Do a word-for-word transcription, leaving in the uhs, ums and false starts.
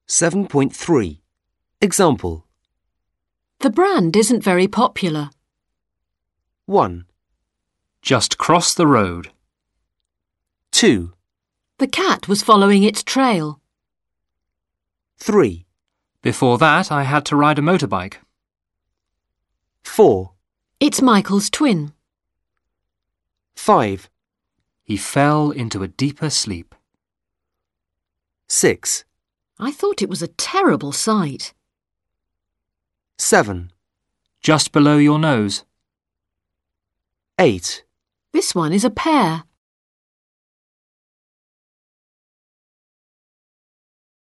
seven point three. Example. The brand isn't very popular. one. Just cross the road. two. The cat was following its trail. three. Before that, I had to ride a motorbike. four. It's Michael's twin. five. He fell into a deeper sleep. six. I thought it was a terrible sight. seven. Just below your nose. eight. This one is a pear.